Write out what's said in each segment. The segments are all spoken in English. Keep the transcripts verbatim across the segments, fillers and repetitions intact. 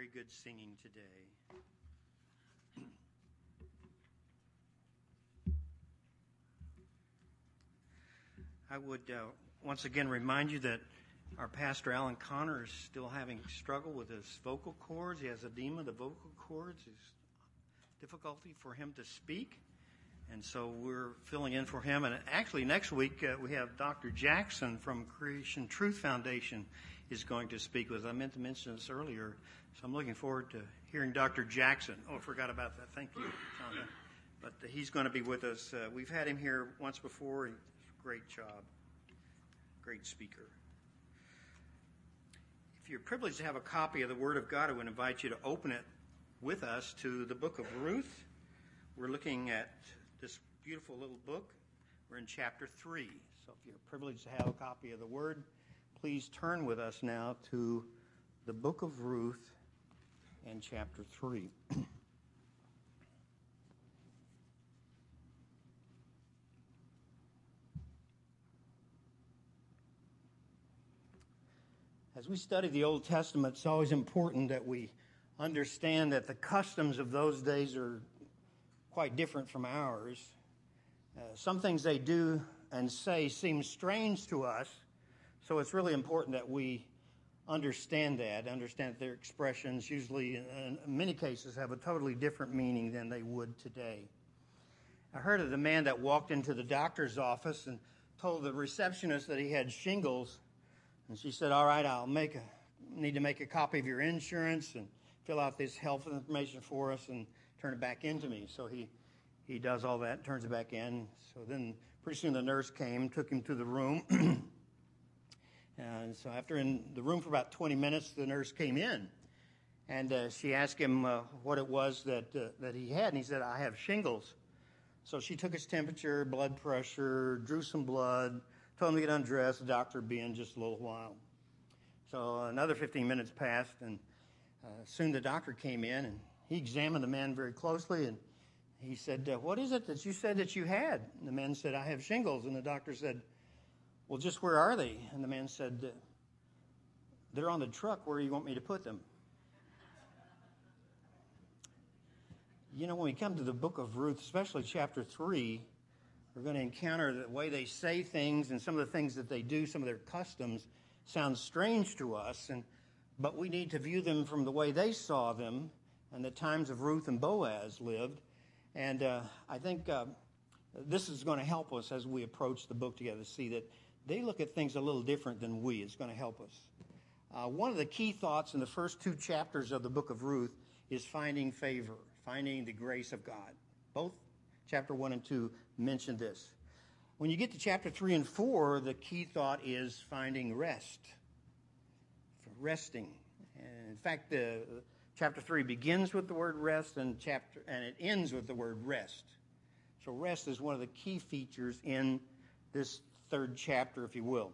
very good singing today. I would uh, once again remind you that our pastor, Alan Connor, is still having struggle with his vocal cords. He has edema of the vocal cords. It's difficulty for him to speak. And so we're filling in for him. And actually, next week, uh, we have Doctor Jackson from Creation Truth Foundation is going to speak with us. I meant to mention this earlier. So I'm looking forward to hearing Doctor Jackson. Oh, I forgot about that. Thank you, Tanya. But uh, he's going to be with us. Uh, we've had him here once before. And great job. Great speaker. If you're privileged to have a copy of the Word of God, I would invite you to open it with us to the book of Ruth. We're looking at this beautiful little book. We're in chapter three. So if you're privileged to have a copy of the Word, please turn with us now to the book of Ruth and chapter three. As we study the Old Testament, it's always important that we understand that the customs of those days are quite different from ours. Uh, some things they do and say seem strange to us, so it's really important that we understand that, understand that their expressions usually, in many cases, have a totally different meaning than they would today. I heard of the man that walked into the doctor's office and told the receptionist that he had shingles. And she said, all right, I'll make a, need to make a copy of your insurance and fill out this health information for us and turn it back into me. So he, he does all that, turns it back in. So then pretty soon the nurse came, took him to the room. And so after in the room for about twenty minutes, the nurse came in. And uh, she asked him uh, what it was that, uh, that he had. And he said, I have shingles. So she took his temperature, blood pressure, drew some blood, told him to get undressed. The doctor would be in just a little while. So another fifteen minutes passed, and uh, soon the doctor came in, and he examined the man very closely, and he said, uh, what is it that you said that you had? And the man said, I have shingles. And the doctor said, well, just where are they? And the man said, uh, they're on the truck. Where do you want me to put them? You know, when we come to the book of Ruth, especially chapter three, we're going to encounter the way they say things and some of the things that they do, some of their customs sound strange to us, and but we need to view them from the way they saw them and the times of Ruth and Boaz lived. And uh, I think uh, this is going to help us as we approach the book together to see that they look at things a little different than we. It's going to help us. Uh, one of the key thoughts in the first two chapters of the book of Ruth is finding favor, finding the grace of God. Both chapter one and two mention this. When you get to chapter three and four, the key thought is finding rest, resting. And in fact, the chapter three begins with the word rest, and chapter and it ends with the word rest. So rest is one of the key features in this third chapter, if you will.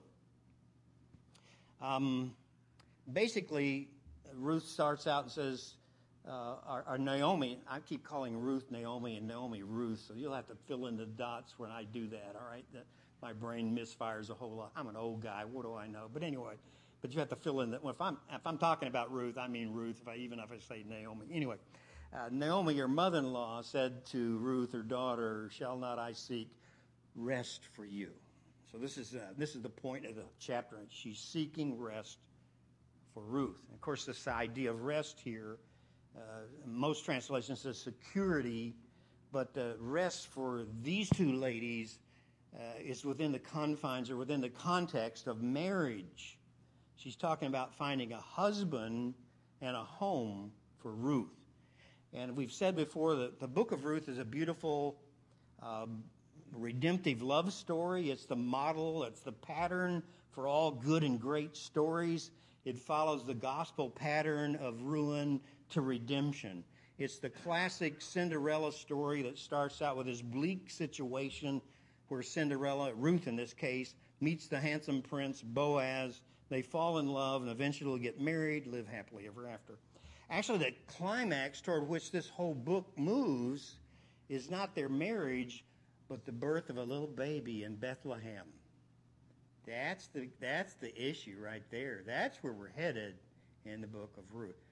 Um, basically, Ruth starts out and says, Uh, our, our Naomi, I keep calling Ruth Naomi and Naomi Ruth, so you'll have to fill in the dots when I do that, all right? That, my brain misfires a whole lot. I'm an old guy, what do I know? But anyway, but you have to fill in that. Well, if I'm if I'm talking about Ruth, I mean Ruth, if I, even if I say Naomi. Anyway, uh, Naomi, your mother-in-law, said to Ruth, her daughter, shall not I seek rest for you? So this is uh, this is the point of the chapter. She's seeking rest for Ruth. And of course, this idea of rest here, Uh, most translations says security, but uh, rest for these two ladies uh, is within the confines or within the context of marriage. She's talking about finding a husband and a home for Ruth. And we've said before that the book of Ruth is a beautiful um, redemptive love story. It's the model, it's the pattern for all good and great stories. It follows the gospel pattern of ruin to redemption. It's the classic Cinderella story that starts out with this bleak situation where Cinderella, Ruth in this case, meets the handsome prince Boaz. They fall in love and eventually get married, live happily ever after. Actually, the climax toward which this whole book moves is not their marriage, but the birth of a little baby in Bethlehem. That's the that's the issue right there. That's where we're headed in the book of Ruth.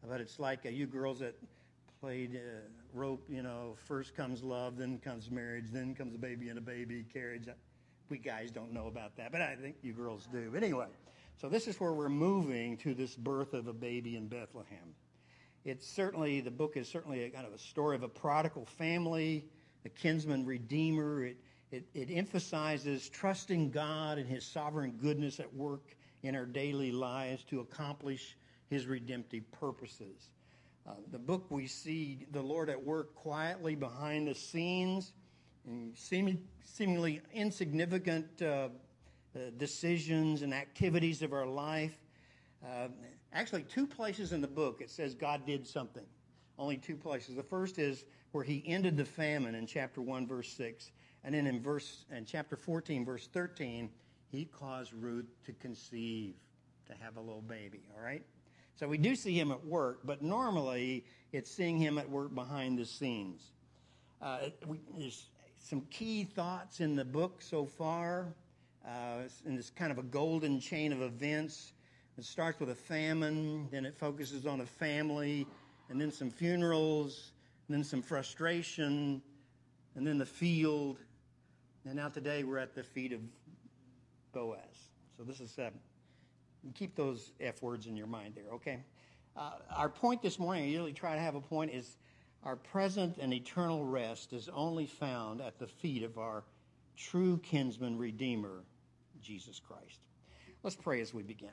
but it's like uh, you girls that played uh, rope, you know, first comes love, then comes marriage, then comes a baby and a baby carriage. We guys don't know about that, but I think you girls do. But anyway, so this is where we're moving to this birth of a baby in Bethlehem. It's certainly, the book is certainly a kind of a story of a prodigal family, a kinsman redeemer. It, it, it emphasizes trusting God and his sovereign goodness at work in our daily lives to accomplish his redemptive purposes. Uh, the book, we see the Lord at work quietly behind the scenes in seeming, seemingly insignificant uh, uh, decisions and activities of our life. Uh, actually, two places in the book it says God did something. Only two places. The first is where he ended the famine in chapter one, verse six. And then in verse in chapter fourteen, verse thirteen, he caused Ruth to conceive, to have a little baby, all right? So we do see him at work, but normally it's seeing him at work behind the scenes. Uh, we, there's some key thoughts in the book so far, uh, and it's kind of a golden chain of events. It starts with a famine, then it focuses on a family, and then some funerals, and then some frustration, and then the field. And now today we're at the feet of Boaz. So this is, uh, keep those F words in your mind there, okay? Uh, our point this morning, I usually try to have a point, is our present and eternal rest is only found at the feet of our true kinsman redeemer, Jesus Christ. Let's pray as we begin.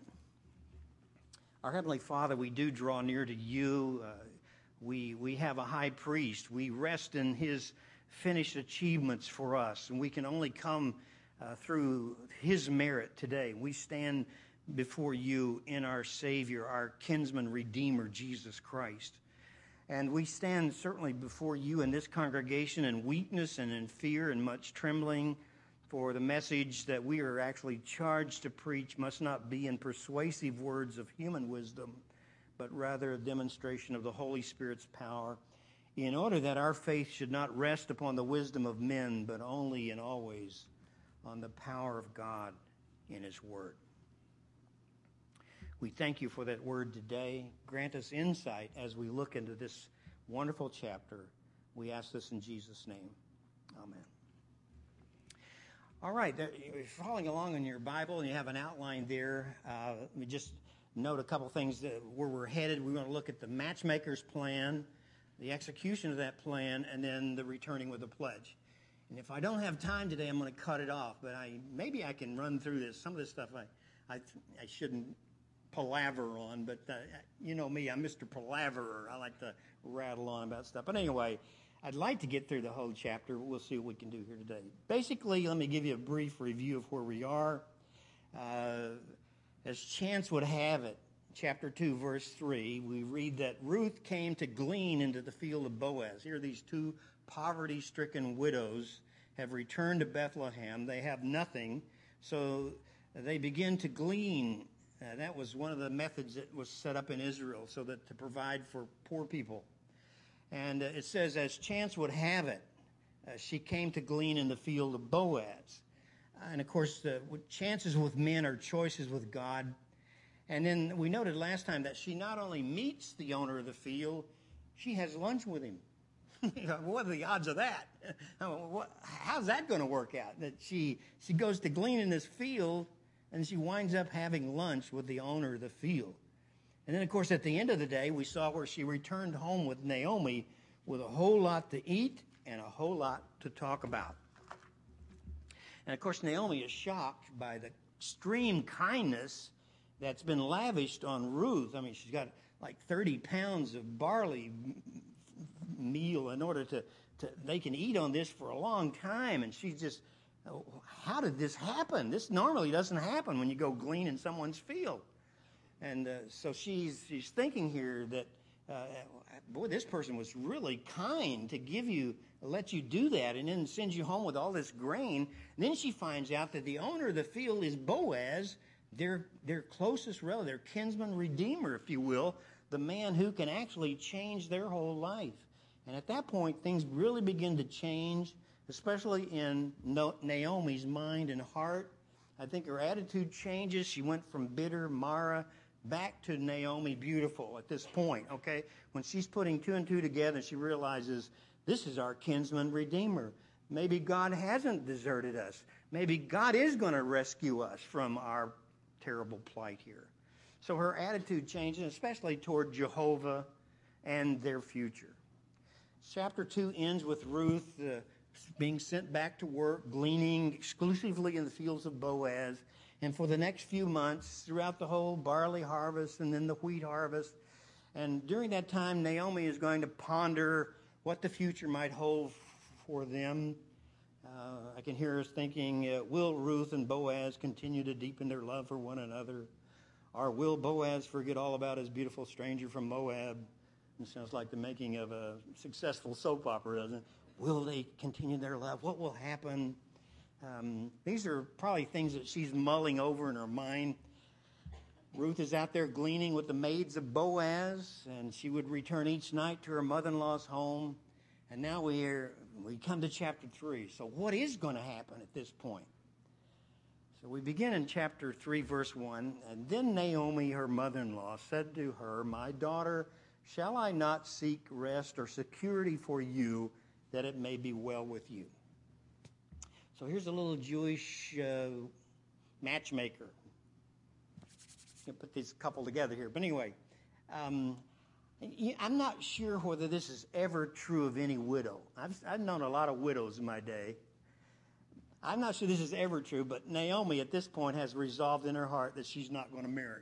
Our Heavenly Father, we do draw near to you. Uh, we, we have a high priest. We rest in his finished achievements for us, and we can only come uh, through his merit today. We stand before you in our Savior, our kinsman redeemer, Jesus Christ. And we stand certainly before you in this congregation in weakness and in fear and much trembling, for the message that we are actually charged to preach must not be in persuasive words of human wisdom, but rather a demonstration of the Holy Spirit's power, in order that our faith should not rest upon the wisdom of men, but only and always on the power of God in his word. We thank you for that word today. Grant us insight as we look into this wonderful chapter. We ask this in Jesus' name. Amen. All right, if you're following along in your Bible and you have an outline there, uh, let me just note a couple things that where we're headed. We want to look at the matchmaker's plan, the execution of that plan, and then the returning with a pledge. And if I don't have time today, I'm going to cut it off, but I maybe I can run through this. Some of this stuff I, I, I shouldn't palaver on, but uh, you know me, I'm Mister Palaverer. I like to rattle on about stuff. But anyway, I'd like to get through the whole chapter. We'll see what we can do here today. Basically, let me give you a brief review of where we are. Uh, as chance would have it, chapter two, verse three, we read that Ruth came to glean into the field of Boaz. Here, these two poverty-stricken widows have returned to Bethlehem. They have nothing, so they begin to glean. Uh, that was one of the methods that was set up in Israel, so that to provide for poor people. And uh, it says, as chance would have it, uh, she came to glean in the field of Boaz. Uh, and of course, uh, chances with men are choices with God. And then we noted last time that she not only meets the owner of the field, she has lunch with him. What are the odds of that? How's that going to work out? That she she goes to glean in this field, and she winds up having lunch with the owner of the field. And then, of course, at the end of the day, we saw where she returned home with Naomi with a whole lot to eat and a whole lot to talk about. And, of course, Naomi is shocked by the extreme kindness that's been lavished on Ruth. I mean, she's got like thirty pounds of barley meal in order to, to they can eat on this for a long time. And she's just, how did this happen? This normally doesn't happen when you go glean in someone's field. And uh, so she's she's thinking here that, uh, boy, this person was really kind to give you, let you do that, and then sends you home with all this grain. And then she finds out that the owner of the field is Boaz, their their closest relative, their kinsman redeemer, if you will, the man who can actually change their whole life. And at that point, things really begin to change, especially in Naomi's mind and heart. I think her attitude changes. She went from bitter Mara back to Naomi beautiful at this point, okay? When she's putting two and two together, she realizes this is our kinsman redeemer. Maybe God hasn't deserted us. Maybe God is going to rescue us from our terrible plight here. So her attitude changes, especially toward Jehovah and their future. Chapter two ends with Ruth uh, being sent back to work, gleaning exclusively in the fields of Boaz. And for the next few months, throughout the whole barley harvest and then the wheat harvest. And during that time, Naomi is going to ponder what the future might hold for them. Uh, I can hear us thinking, uh, will Ruth and Boaz continue to deepen their love for one another? Or will Boaz forget all about his beautiful stranger from Moab? It sounds like the making of a successful soap opera, doesn't it? Will they continue their love? What will happen? Um, these are probably things that she's mulling over in her mind. Ruth is out there gleaning with the maids of Boaz, and she would return each night to her mother-in-law's home. And now we are, we come to chapter three. So what is going to happen at this point? So we begin in chapter three, verse one. And then Naomi, her mother-in-law, said to her, "My daughter, shall I not seek rest or security for you, that it may be well with you?" So here's a little Jewish uh, matchmaker. I'll put this couple together here. But anyway, um, I'm not sure whether this is ever true of any widow. I've, I've known a lot of widows in my day. I'm not sure this is ever true, but Naomi at this point has resolved in her heart that she's not going to marry.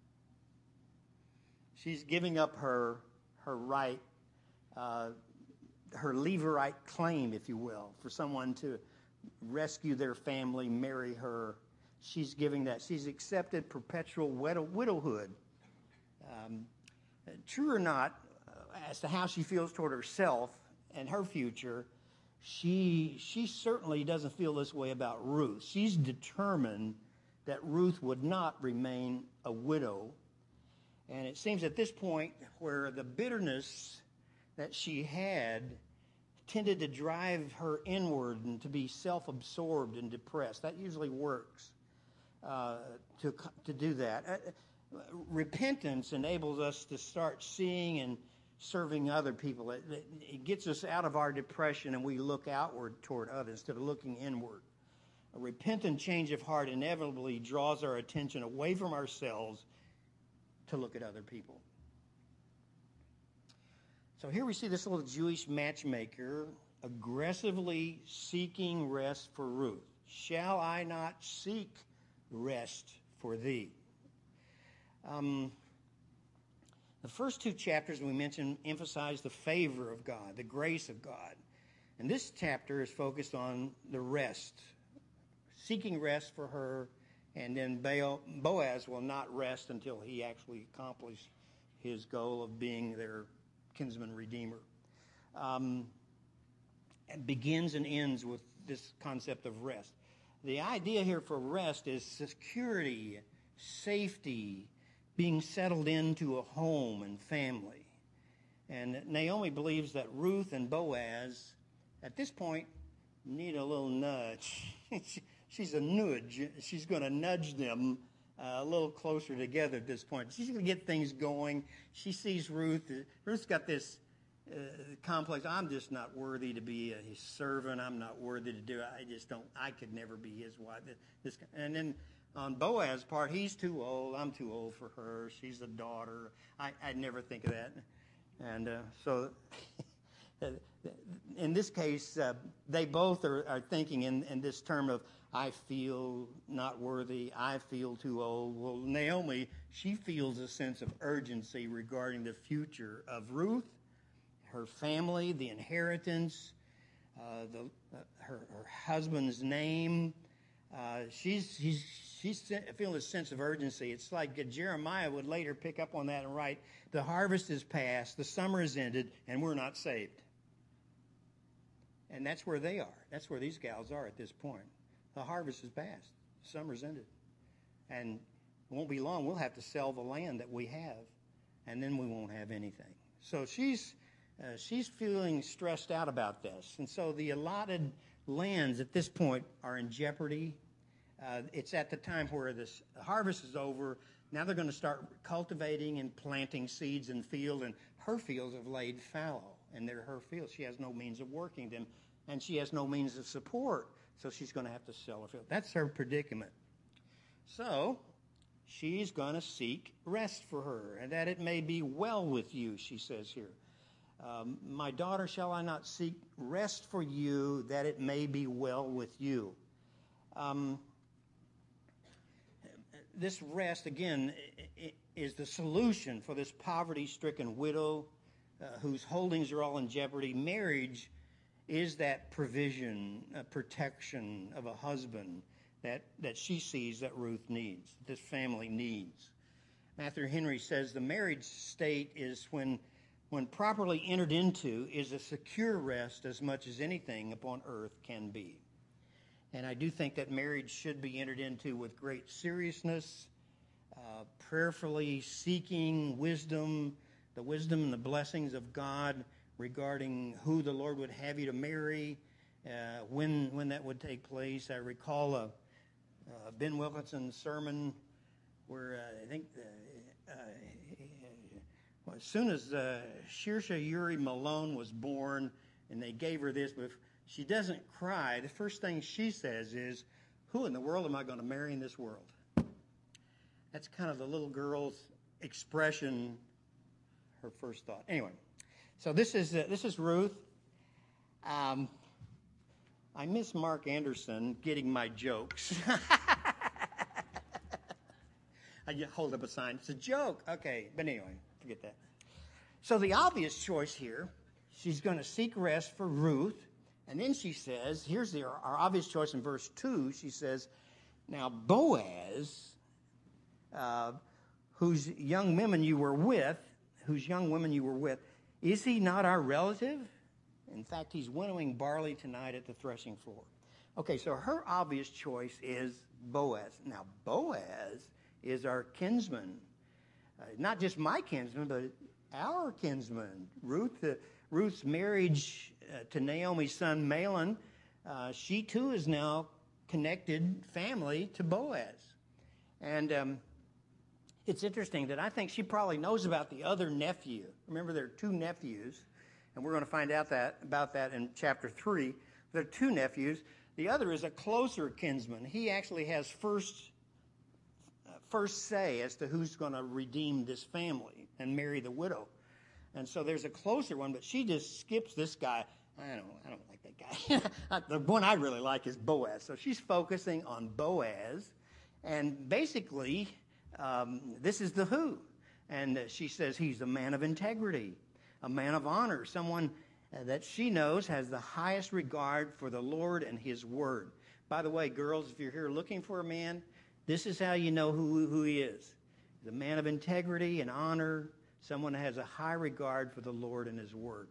She's giving up her, her right, uh, her levirate claim, if you will, for someone to rescue their family, marry her. She's giving that. She's accepted perpetual widow, widowhood. Um, true or not, uh, as to how she feels toward herself and her future, she she certainly doesn't feel this way about Ruth. She's determined that Ruth would not remain a widow. And it seems at this point where the bitterness that she had tended to drive her inward and to be self-absorbed and depressed. That usually works uh, to, to do that. Uh, repentance enables us to start seeing and serving other people. It, it, it gets us out of our depression and we look outward toward others instead of looking inward. A repentant change of heart inevitably draws our attention away from ourselves to look at other people. So here we see this little Jewish matchmaker aggressively seeking rest for Ruth. Shall I not seek rest for thee? Um, the first two chapters we mentioned emphasize the favor of God, the grace of God. And this chapter is focused on the rest, seeking rest for her. And then Boaz will not rest until he actually accomplishes his goal of being their kinsman redeemer. Um, it begins and ends with this concept of rest. The idea here for rest is security, safety, being settled into a home and family. And Naomi believes that Ruth and Boaz, at this point, need a little nudge. She's a nudge. She's going to nudge them uh, a little closer together at this point. She's going to get things going. She sees Ruth. Ruth's got this uh, complex. I'm just not worthy to be a, his servant. I'm not worthy to do it. I just don't. I could never be his wife. This, and then on Boaz's part, he's too old. I'm too old for her. She's a daughter. I, I'd never think of that. And uh, so in this case, uh, they both are, are thinking in, in this term of, I feel not worthy, I feel too old. Well, Naomi, she feels a sense of urgency regarding the future of Ruth, her family, the inheritance, uh, the, uh, her, her husband's name. Uh, she's she's she's feeling a sense of urgency. It's like Jeremiah would later pick up on that and write, the harvest is past, the summer is ended, and we're not saved. And that's where they are. That's where these gals are at this point. The harvest is past. The summer's ended. And it won't be long. We'll have to sell the land that we have, and then we won't have anything. So she's uh, she's feeling stressed out about this. And so the allotted lands at this point are in jeopardy. Uh, it's at the time where this harvest is over. Now they're going to start cultivating and planting seeds in field, and her fields have laid fallow, and they're her fields. She has no means of working them, and she has no means of support, so she's going to have to sell her field. That's her predicament. So she's going to seek rest for her, and that it may be well with you, she says here. Um, My daughter, shall I not seek rest for you, that it may be well with you? Um, this rest, again, is the solution for this poverty-stricken widow uh, whose holdings are all in jeopardy. Marriage is that provision, uh, protection of a husband that, that she sees that Ruth needs, this family needs. Matthew Henry says the marriage state is when, when properly entered into, is a secure rest as much as anything upon earth can be. And I do think that marriage should be entered into with great seriousness, uh, prayerfully seeking wisdom, the wisdom and the blessings of God regarding who the Lord would have you to marry, uh, when when that would take place. I recall a, uh, Ben Wilkinson's sermon where uh, I think uh, uh, well, as soon as uh, Saoirse Yuri Malone was born and they gave her this, but she doesn't cry. The first thing she says is, who in the world am I going to marry in this world? That's kind of the little girl's expression, her first thought. Anyway, so this is uh, this is Ruth. Um, I miss Mark Anderson getting my jokes. I hold up a sign. It's a joke. Okay, but anyway, forget that. So the obvious choice here, she's going to seek rest for Ruth. And then she says, here's the, our obvious choice in verse two. She says, now Boaz, uh, whose young women you were with, whose young women you were with, is he not our relative? In fact, he's winnowing barley tonight at the threshing floor. Okay, so her obvious choice is Boaz. Now, Boaz is our kinsman. Uh, not just my kinsman, but our kinsman. Ruth, uh, Ruth's marriage uh, to Naomi's son Mahlon, uh, she too is now connected family to Boaz. And um, it's interesting that I think she probably knows about the other nephew. Remember, there are two nephews, and we're going to find out that about that in chapter three. There are two nephews. The other is a closer kinsman. He actually has first uh, first say as to who's going to redeem this family and marry the widow. And so there's a closer one, but she just skips this guy. I don't, I don't like that guy. The one I really like is Boaz. So she's focusing on Boaz, and basically, um, this is the who. And uh, she says he's a man of integrity, a man of honor, someone uh, that she knows has the highest regard for the Lord and His Word. By the way, girls, if you're here looking for a man, this is how you know who, who he is. He's a man of integrity and honor, someone that has a high regard for the Lord and His Word.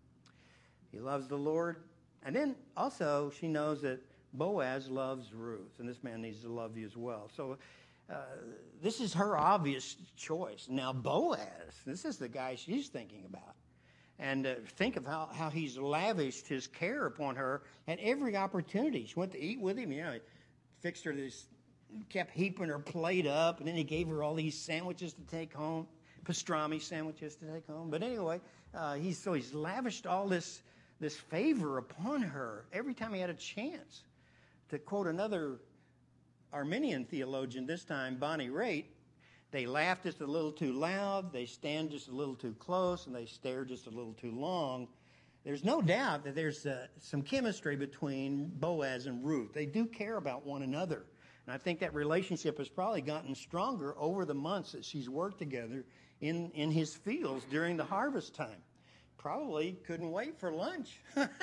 He loves the Lord. And then also she knows that Boaz loves Ruth, and this man needs to love you as well. So uh, this is her obvious choice. Now Boaz, this is the guy she's thinking about. And uh, think of how, how he's lavished his care upon her at every opportunity. She went to eat with him. You know, he fixed her this, kept heaping her plate up, and then he gave her all these sandwiches to take home. Pastrami sandwiches to take home. But anyway, uh, he's so he's lavished all this this favor upon her every time he had a chance. To quote another Arminian theologian, this time Bonnie Raitt, they laugh just a little too loud, they stand just a little too close, and they stare just a little too long. There's no doubt that there's uh, some chemistry between Boaz and Ruth. They do care about one another. And I think that relationship has probably gotten stronger over the months that she's worked together in, in his fields during the harvest time. Probably couldn't wait for lunch.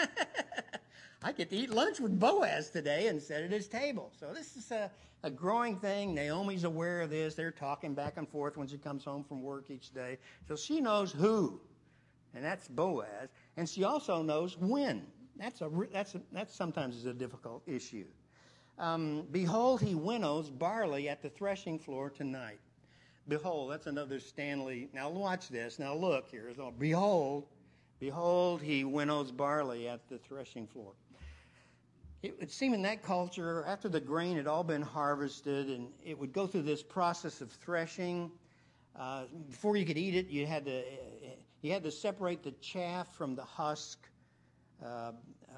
I get to eat lunch with Boaz today and sit at his table. So this is a, a growing thing. Naomi's aware of this. They're talking back and forth when she comes home from work each day. So she knows who, and that's Boaz. And she also knows when. That's a that's a, that sometimes is a difficult issue. Um, Behold, he winnows barley at the threshing floor tonight. Behold, that's another Stanley. Now watch this. Now look here. So, behold, behold, he winnows barley at the threshing floor. it would seem in that culture, after the grain had all been harvested, and it would go through this process of threshing. Uh, before you could eat it, you had to you had to separate the chaff from the husk. Uh, uh,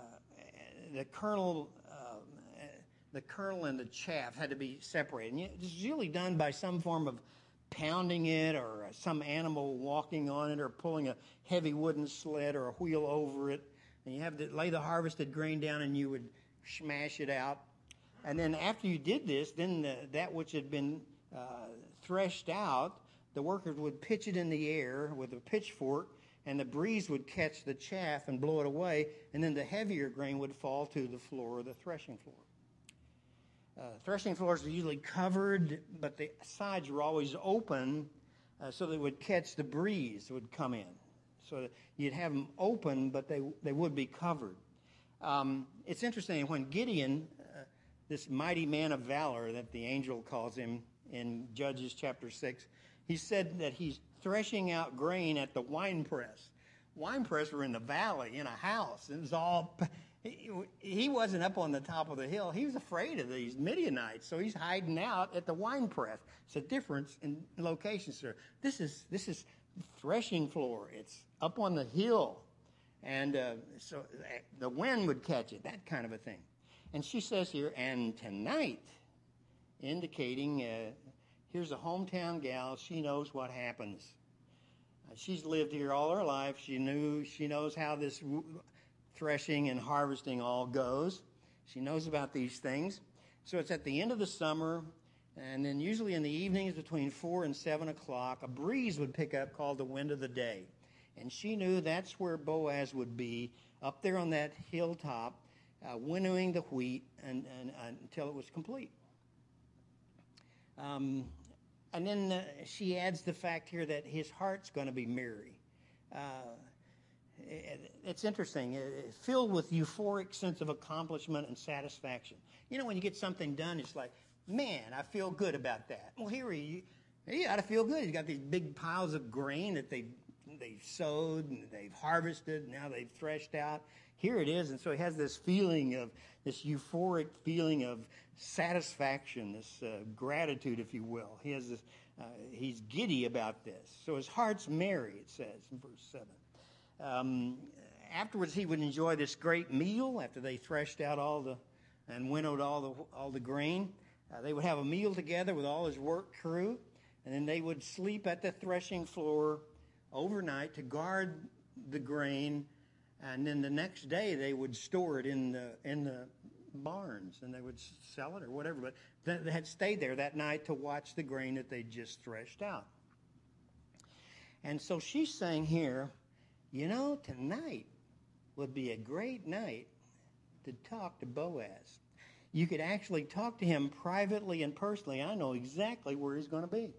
the kernel, uh, the kernel and the chaff had to be separated. And it was usually done by some form of pounding it, or some animal walking on it, or pulling a heavy wooden sled or a wheel over it. And you have to lay the harvested grain down, and you would smash it out. And then after you did this, then the, that which had been uh, threshed out, the workers would pitch it in the air with a pitchfork, and the breeze would catch the chaff and blow it away, and then the heavier grain would fall to the floor, the threshing floor. Uh, threshing floors are usually covered, but the sides were always open uh, so they would catch the breeze that would come in. So you'd have them open, but they they would be covered. Um, it's interesting, when Gideon, uh, this mighty man of valor that the angel calls him in Judges chapter six, he said that he's threshing out grain at the wine press. Wine press were in the valley, in a house. It was all... He, he wasn't up on the top of the hill. He was afraid of these Midianites, so he's hiding out at the wine press. It's a difference in location, sir. This is this is threshing floor. It's up on the hill, and uh, so the wind would catch it, that kind of a thing. And she says here, and tonight, indicating uh, here's a hometown gal. She knows what happens. Uh, she's lived here all her life. She knew. She knows how this w- threshing and harvesting all goes. She knows about these things. So it's at the end of the summer, and then usually in the evenings between four and seven o'clock, a breeze would pick up called the wind of the day. And she knew that's where Boaz would be, up there on that hilltop, uh, winnowing the wheat and, and, and, until it was complete. Um, and then uh, she adds the fact here that his heart's going to be merry. Uh, It's interesting, filled with euphoric sense of accomplishment and satisfaction. You know, when you get something done, it's like, man, I feel good about that. Well, here he, he ought to feel good. He's got these big piles of grain that they've, they've sowed and they've harvested, and now they've threshed out. Here it is, and so he has this feeling of, this euphoric feeling of satisfaction, this uh, gratitude, if you will. He has this, uh, he's giddy about this. So his heart's merry, it says in verse seven. Um, afterwards, he would enjoy this great meal after they threshed out all the and winnowed all the all the grain. Uh, they would have a meal together with all his work crew, and then they would sleep at the threshing floor overnight to guard the grain. And then the next day, they would store it in the in the barns, and they would sell it or whatever. But they had stayed there that night to watch the grain that they just threshed out. And so she's saying here, you know, tonight would be a great night to talk to Boaz. You could actually talk to him privately and personally. I know exactly where he's going to be.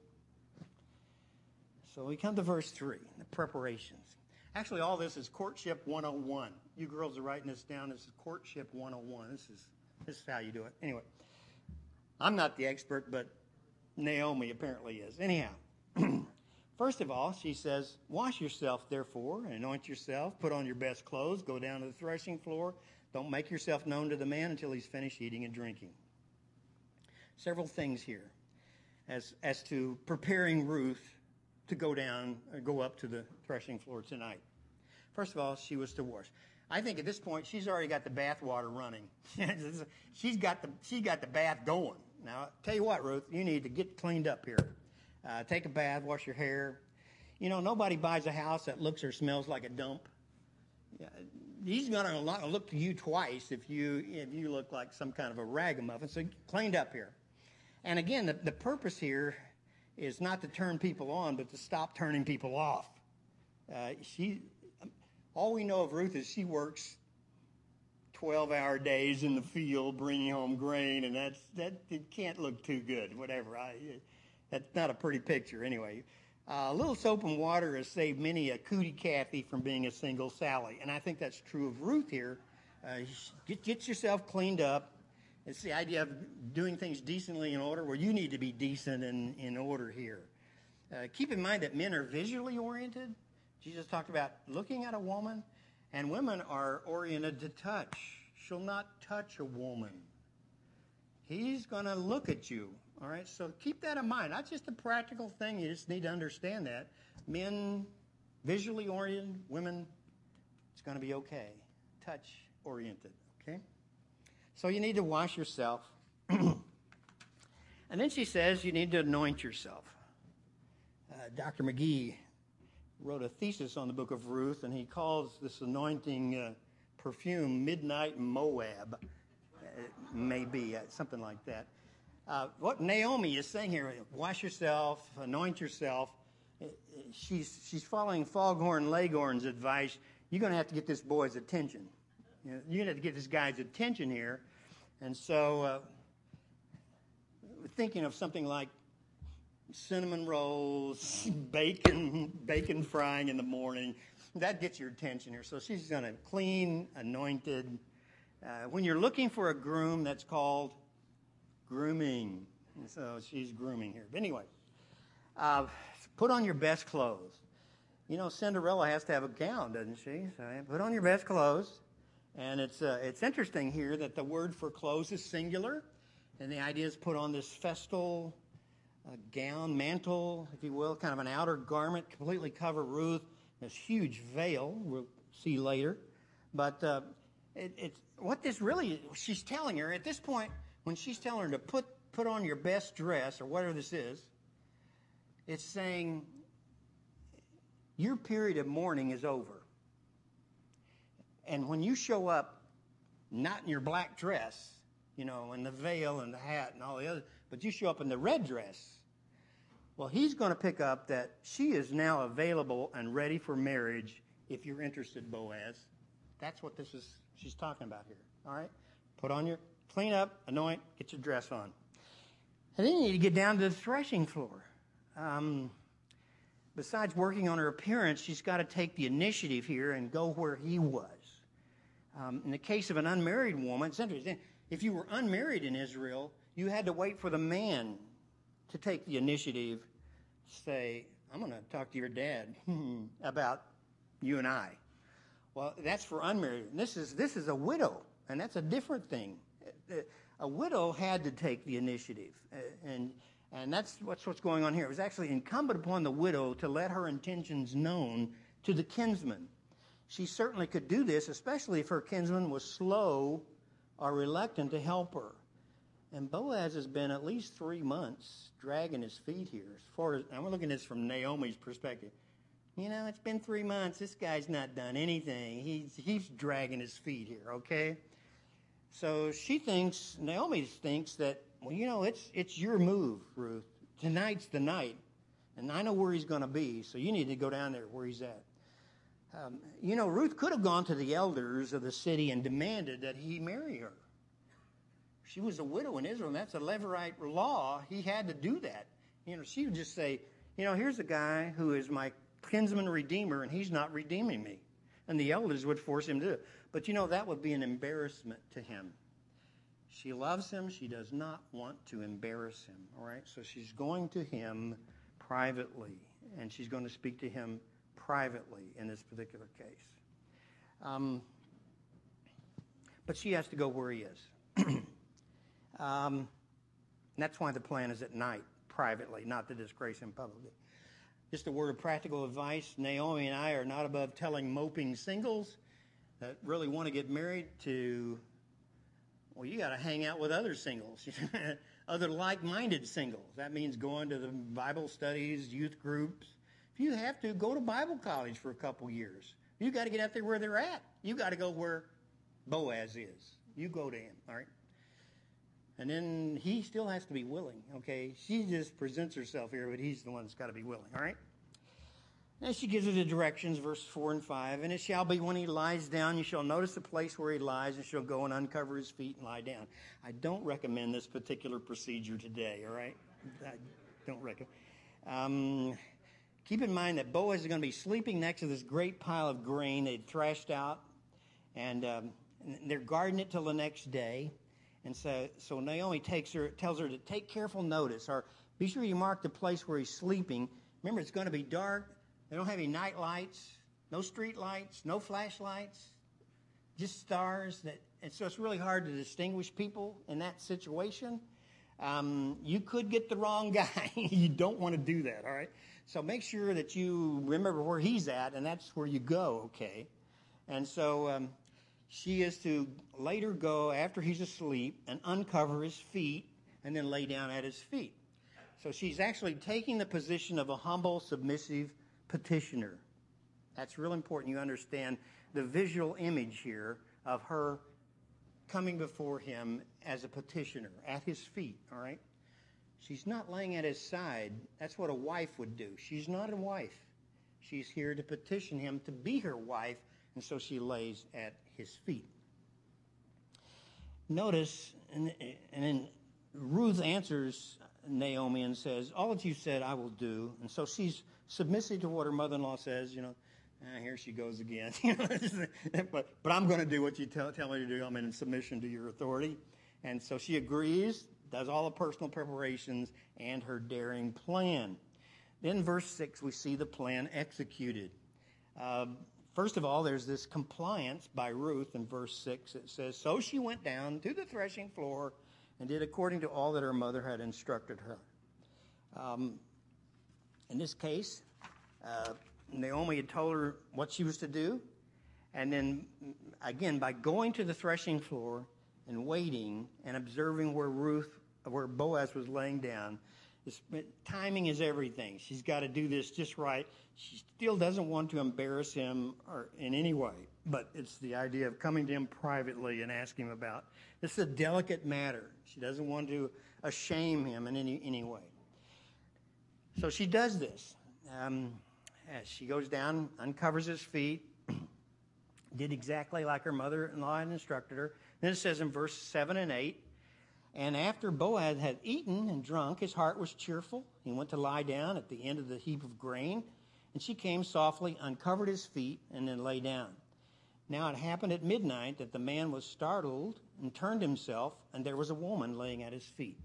So we come to verse three, the preparations. Actually, all this is courtship one oh one. You girls are writing this down. This is courtship one oh one. This is, this is how you do it. Anyway, I'm not the expert, but Naomi apparently is. Anyhow. First of all, she says, wash yourself, therefore, and anoint yourself. Put on your best clothes. Go down to the threshing floor. Don't make yourself known to the man until he's finished eating and drinking. Several things here as as to preparing Ruth to go down, or go up to the threshing floor tonight. First of all, she was to wash. I think at this point, she's already got the bath water running. she's got the she got the bath going. Now, tell you what, Ruth, you need to get cleaned up here. Uh, take a bath, wash your hair. You know, nobody buys a house that looks or smells like a dump. Yeah, he's going to look to you twice if you if you look like some kind of a ragamuffin. So cleaned up here. And again, the, the purpose here is not to turn people on, but to stop turning people off. Uh, she, all we know of Ruth is she works twelve-hour days in the field, bringing home grain, and that's that. It can't look too good. Whatever. I. That's not a pretty picture, anyway. Uh, a little soap and water has saved many a cootie Cathy from being a single Sally, and I think that's true of Ruth here. Uh, get, get yourself cleaned up. It's the idea of doing things decently in order. Well, you need to be decent and in order here. Uh, keep in mind that men are visually oriented. Jesus talked about looking at a woman, and women are oriented to touch. shall not touch a woman. He's going to look at you. All right, so keep that in mind. Not just a practical thing. You just need to understand that. Men, visually oriented. Women, it's going to be okay. Touch oriented, okay? So you need to wash yourself. And then she says you need to anoint yourself. Uh, Doctor McGee wrote a thesis on the book of Ruth, and he calls this anointing uh, perfume Midnight Moab. It may be uh, something like that. Uh, what Naomi is saying here, wash yourself, anoint yourself. She's she's following Foghorn Leghorn's advice. You're going to have to get this boy's attention. You know, you're going to have to get this guy's attention here. And so uh, thinking of something like cinnamon rolls, bacon, bacon frying in the morning, that gets your attention here. So she's going to clean, anointed. Uh, when you're looking for a groom, that's called grooming. And so she's grooming here. But anyway, uh, put on your best clothes. You know, Cinderella has to have a gown, doesn't she? So put on your best clothes. And it's uh, it's interesting here that the word for clothes is singular. And the idea is put on this festal uh, gown, mantle, if you will, kind of an outer garment, completely cover Ruth. This huge veil, we'll see later. But uh, it, it's what this really, she's telling her at this point, when she's telling her to put, put on your best dress, or whatever this is, it's saying your period of mourning is over. And when you show up, not in your black dress, you know, and the veil and the hat and all the other, but you show up in the red dress, well, he's going to pick up that she is now available and ready for marriage if you're interested, Boaz. That's what this is, she's talking about here, all right? Put on your, clean up, anoint, get your dress on. And then you need to get down to the threshing floor. Um, besides working on her appearance, she's got to take the initiative here and go where he was. Um, in the case of an unmarried woman, it's interesting. If you were unmarried in Israel, you had to wait for the man to take the initiative, say, I'm going to talk to your dad about you and I. Well, that's for unmarried. This is this is a widow, and that's a different thing. A widow had to take the initiative, and and that's what's what's going on here. It was actually incumbent upon the widow to let her intentions known to the kinsman. She certainly could do this, especially if her kinsman was slow or reluctant to help her. And Boaz has been at least three months dragging his feet here. As far as I'm looking at this from Naomi's perspective. You know, it's been three months. This guy's not done anything. He's he's dragging his feet here, okay? So she thinks, Naomi thinks that, well, you know, it's it's your move, Ruth. Tonight's the night. And I know where he's going to be, so you need to go down there where he's at. Um, you know, Ruth could have gone to the elders of the city and demanded that he marry her. She was a widow in Israel, and that's a Levirate law. He had to do that. You know, she would just say, you know, here's a guy who is my kinsman redeemer, and he's not redeeming me. And the elders would force him to do it. But, you know, that would be an embarrassment to him. She loves him. She does not want to embarrass him, all right? So she's going to him privately, and she's going to speak to him privately in this particular case. Um, but she has to go where he is. um, and that's why the plan is at night, privately, not to disgrace him publicly. Just a word of practical advice. Naomi and I are not above telling moping singles that really want to get married to, well, you got to hang out with other singles, other like-minded singles. That means going to the Bible studies, youth groups. If you have to, go to Bible college for a couple years. You got to get out there where they're at. You got to go where Boaz is. You go to him, all right? And then he still has to be willing, okay? She just presents herself here, but he's the one that's got to be willing, all right? And she gives her the directions, verse four and five. And it shall be when he lies down, you shall notice the place where he lies, and shall go and uncover his feet and lie down. I don't recommend this particular procedure today, all right? I don't recommend. Um, keep in mind that Boaz is going to be sleeping next to this great pile of grain they'd thrashed out, and, um, and they're guarding it till the next day. And so, so Naomi takes her, tells her to take careful notice, or be sure you mark the place where he's sleeping. Remember, it's going to be dark. They don't have any night lights, no street lights, no flashlights, just stars. That and so it's really hard to distinguish people in that situation. Um, you could get the wrong guy. You don't want to do that, all right? So make sure that you remember where he's at, and that's where you go, okay? And so um, she is to later go after he's asleep and uncover his feet and then lay down at his feet. So she's actually taking the position of a humble, submissive petitioner. That's real important. You understand the visual image here of her coming before him as a petitioner at his feet, all right? She's not laying at his side. That's what a wife would do. She's not a wife. She's here to petition him to be her wife, and so she lays at his feet. Notice, and, and then Ruth answers Naomi and says, all that you said I will do. And so she's submissive to what her mother-in-law says, you know. Ah, here she goes again. but, but I'm going to do what you tell, tell me to do. I'm in submission to your authority. And so she agrees, does all the personal preparations, and her daring plan. Then verse six, we see the plan executed. Uh, first of all, there's this compliance by Ruth in verse six. It says, so she went down to the threshing floor and did according to all that her mother had instructed her. Um, in this case, uh, Naomi had told her what she was to do. And then, again, by going to the threshing floor and waiting and observing where Ruth, where Boaz was laying down, this, timing is everything. She's got to do this just right. She still doesn't want to embarrass him or in any way, but it's the idea of coming to him privately and asking him about. This is a delicate matter. She doesn't want to shame him in any, any way. So she does this. Um, as she goes down, uncovers his feet, did exactly like her mother-in-law had instructed her. Then it says in verse seven and eight, and after Boaz had eaten and drunk, his heart was cheerful. He went to lie down at the end of the heap of grain, and she came softly, uncovered his feet, and then lay down. Now it happened at midnight that the man was startled and turned himself, and there was a woman laying at his feet.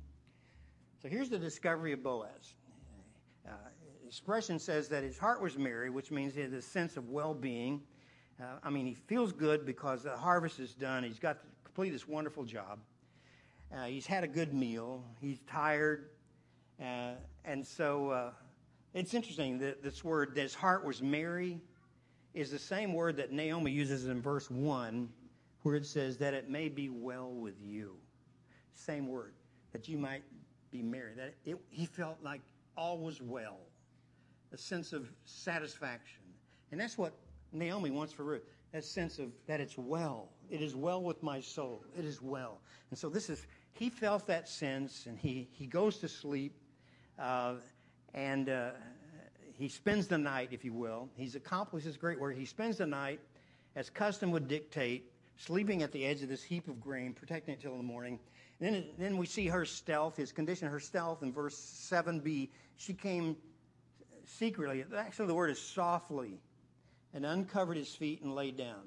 So here's the discovery of Boaz. Uh, expression says that his heart was merry, which means he had a sense of well-being. Uh, I mean, he feels good because the harvest is done. He's got to complete this wonderful job. Uh, he's had a good meal. He's tired. Uh, and so uh, it's interesting that this word, that his heart was merry, is the same word that Naomi uses in verse one, where it says that it may be well with you. Same word, that you might be merry. That it, he felt like all was well, a sense of satisfaction. And that's what Naomi wants for Ruth, that sense of that it's well. It is well with my soul. It is well. And so this is, he felt that sense, and he, he goes to sleep, uh, and uh, he spends the night, if you will. He's accomplished this great work. He spends the night, as custom would dictate, sleeping at the edge of this heap of grain, protecting it till the morning. And then, then we see her stealth, his condition, her stealth in verse seven b. She came secretly. Actually, the word is softly, and uncovered his feet and laid down.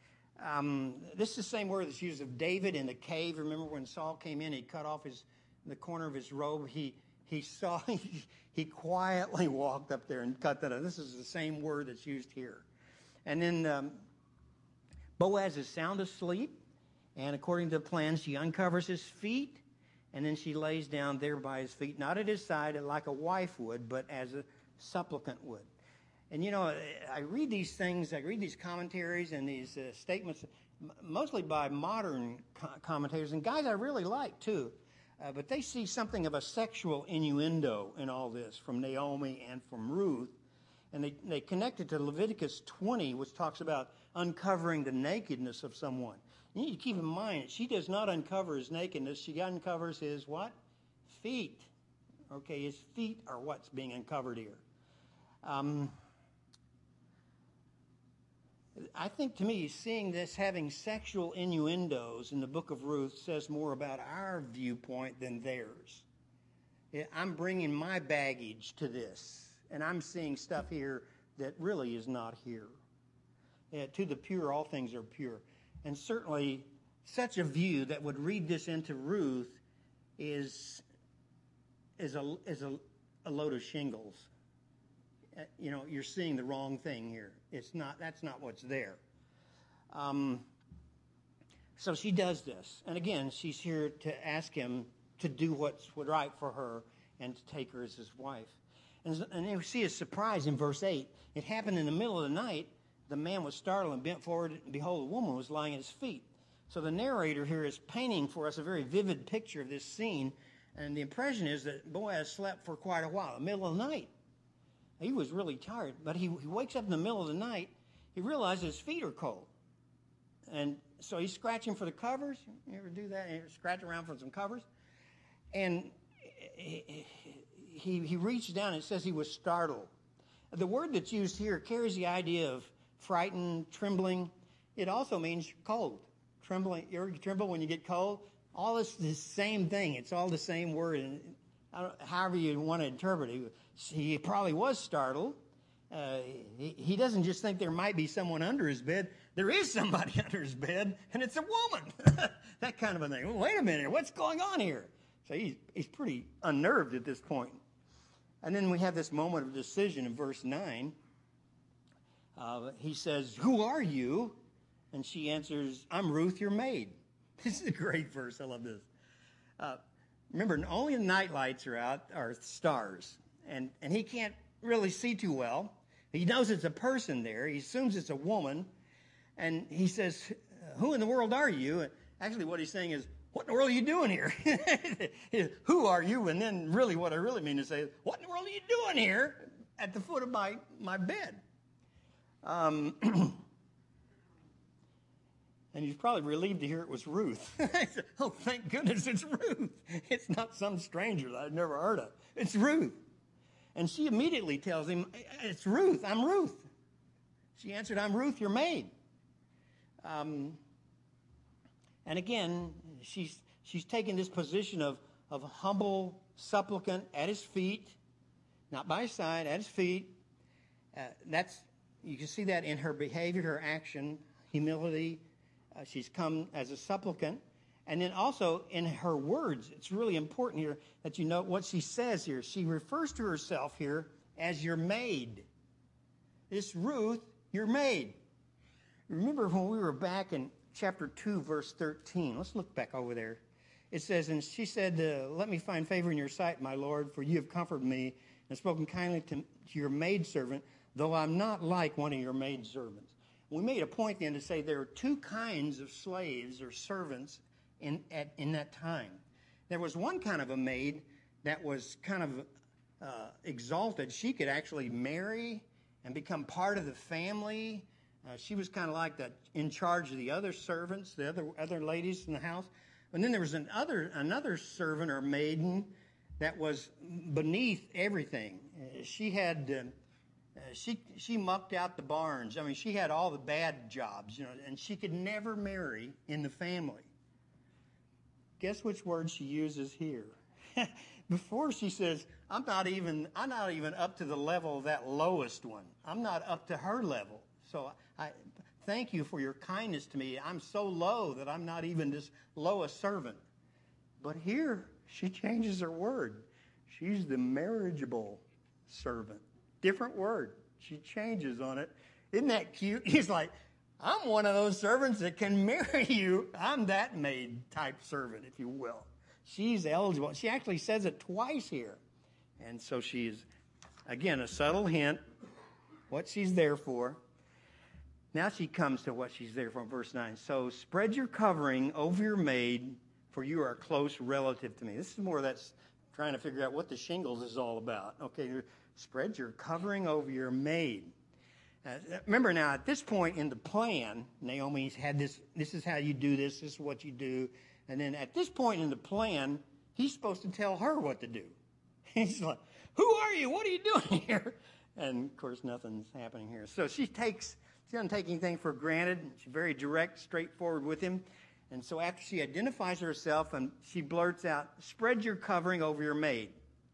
Um, this is the same word that's used of David in the cave. Remember when Saul came in, he cut off his the corner of his robe. He he saw he, he quietly walked up there and cut that off. This is the same word that's used here. And then um, Boaz is sound asleep, and according to the plan, she uncovers his feet, and then she lays down there by his feet, not at his side like a wife would, but as a supplicant would. And, you know, I read these things, I read these commentaries and these uh, statements, mostly by modern co- commentators, and guys I really like, too. Uh, but they see something of a sexual innuendo in all this from Naomi and from Ruth. And they, they connect it to Leviticus twenty, which talks about uncovering the nakedness of someone. You need to keep in mind, she does not uncover his nakedness. She uncovers his what? Feet. Okay, his feet are what's being uncovered here. Um... I think, to me, seeing this having sexual innuendos in the book of Ruth says more about our viewpoint than theirs. I'm bringing my baggage to this, and I'm seeing stuff here that really is not here. Yeah, to the pure, all things are pure. And certainly, such a view that would read this into Ruth is, is, a, is a, a load of shingles. You know, you're seeing the wrong thing here. It's not, that's not what's there. Um, So she does this. And again, she's here to ask him to do what's right for her and to take her as his wife. And, and you see his surprise in verse eight. It happened in the middle of the night. The man was startled and bent forward, and behold, a woman was lying at his feet. So the narrator here is painting for us a very vivid picture of this scene. And the impression is that Boaz slept for quite a while, the middle of the night. He was really tired, but he, he wakes up in the middle of the night. He realizes his feet are cold. And so he's scratching for the covers. You ever do that? You ever scratch around for some covers? And he, he, he reached down, and it says he was startled. The word that's used here carries the idea of frightened, trembling. It also means cold. Trembling, you ever tremble when you get cold? All this the same thing. It's all the same word. And I don't, however you want to interpret it, he probably was startled. Uh, he, he doesn't just think there might be someone under his bed. There is somebody under his bed, and it's a woman. That kind of a thing. Well, wait a minute, what's going on here? So he's, he's pretty unnerved at this point. And then we have this moment of decision in verse nine. Uh, he says, "Who are you?" And she answers, "I'm Ruth, your maid." This is a great verse. I love this. Uh, remember, only the night lights are out, are stars. And, and he can't really see too well. He knows it's a person there. He assumes it's a woman. And he says, "Who in the world are you?" And actually, what he's saying is, "What in the world are you doing here?" Who are you? And then really what I really mean to say is, what in the world are you doing here at the foot of my, my bed? Um, and he's probably relieved to hear it was Ruth. Said, "Oh, thank goodness it's Ruth. It's not some stranger that I've never heard of. It's Ruth." And she immediately tells him, "It's Ruth. I'm Ruth." She answered, "I'm Ruth, your maid." Um, and again, she's she's taken this position of, of a humble supplicant at his feet, not by his side, at his feet. Uh, that's you can see that in her behavior, her action, humility. Uh, she's come as a supplicant. And then also in her words, it's really important here that you know what she says here. She refers to herself here as your maid. This Ruth, your maid. Remember when we were back in chapter two, verse thirteen. Let's look back over there. It says, "And she said, uh, 'Let me find favor in your sight, my Lord, for you have comforted me and spoken kindly to, to your maidservant, though I'm not like one of your maidservants.'" We made a point then to say there are two kinds of slaves or servants in, at, in that time. There was one kind of a maid that was kind of uh, exalted. She could actually marry and become part of the family. Uh, she was kind of like that in charge of the other servants, the other other ladies in the house. And then there was an other, another servant or maiden that was beneath everything. Uh, she had, uh, uh, she she mucked out the barns. I mean, she had all the bad jobs, you know, and she could never marry in the family. Guess which word she uses here? Before she says, "I'm not even I'm not even up to the level of that lowest one. I'm not up to her level. So I thank you for your kindness to me. I'm so low that I'm not even this lowest servant." But here she changes her word. She's the marriageable servant. Different word. She changes on it. Isn't that cute? He's like, "I'm one of those servants that can marry you. I'm that maid type servant, if you will." She's eligible. She actually says it twice here. And so she's, again, a subtle hint, what she's there for. Now she comes to what she's there for, verse nine. "So spread your covering over your maid, for you are a close relative to me." This is more that's trying to figure out what the shingles is all about. Okay, spread your covering over your maid. Uh, remember now, at this point in the plan, Naomi's had this, this is how you do this, this is what you do. And then at this point in the plan, he's supposed to tell her what to do. He's like, "Who are you? What are you doing here?" And, of course, nothing's happening here. So she takes, she doesn't take anything for granted. She's very direct, straightforward with him. And so after she identifies herself, and she blurts out, "Spread your covering over your maid."